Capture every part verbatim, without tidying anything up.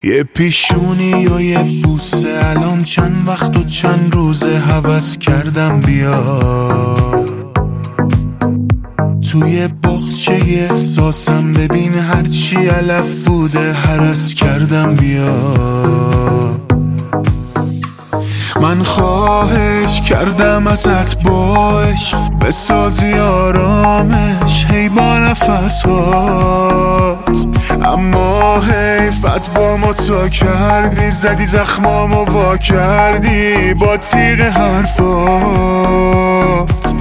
یه پیشونی یا یه بوسه، الان چند وقت و چند روزه هوس کردم بیا توی باغچه احساسم، ببین هرچی علف بوده هرس کردم بیا. من خواهش کردم ازت با عشق بسازی آرامش، هی با نفسات، اما حیفت با ما تا کردی، زدی زخمامو وا کردی با تیغ حرفات.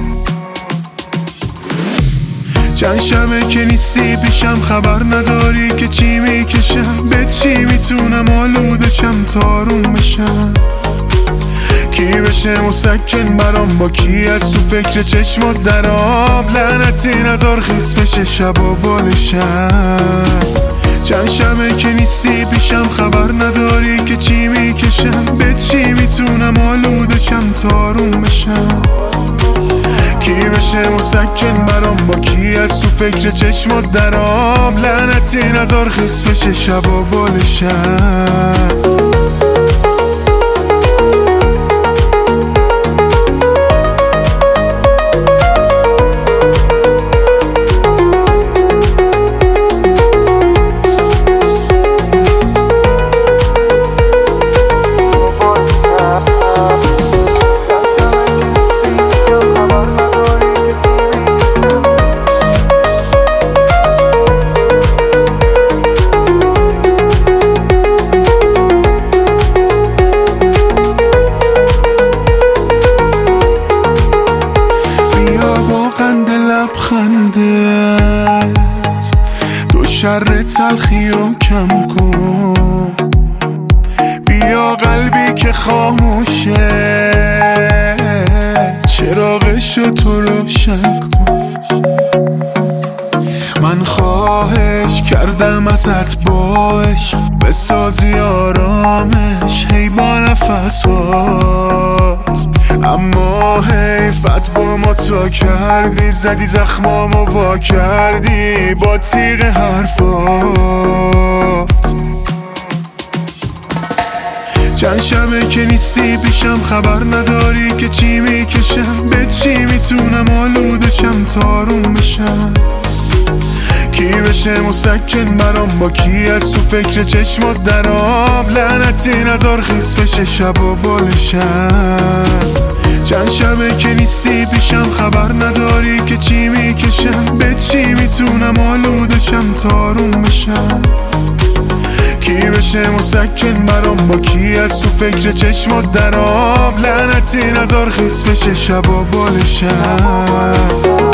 چند شبه که نیستی پیشم، خبر نداری که چی میکشم، به چی میتونم آلودشم تارون بشم، کی بشه مسکن برام، با کی از تو فکر چشمات درام، لعنتی نزار خیس بشه شب و بالشم. چند شبه که نیستی پیشم، خبر نداری که چی میکشم، به چی میتونم آلودشم تارون بشم، کی بشه مسکن برام، با کی از تو فکر چشمات درام، لعنتی نزار خیس بشه شب و بالشم. تو شر تلخیو کم کن، بیا قلبی که خاموشه چراغشو تو روشن کن. من خواهش کردم ازت با عشق بسازی آرامش، هی با نفسات، اما حیفت با ما تا کردی، زدی زخمامو وا کردی با تیغ حرفات. چند شبه که نیستی پیشم، خبر نداری که چی میکشم، به چی میتونم آلودشم تارون بشم، کی بشه مسکن برام، با کی از تو فکر چشمات درام، لعنتی نزار خیس بشه شب و بالشم. چند شبه که نیستی پیشم، خبر نداری که چی میکشم، به چی میتونم آلودشم تارون بشم، کی بشه مسکن برام، با کی از تو فکر چشمات درام، لعنتی نزار خیس بشه شب و بالشم.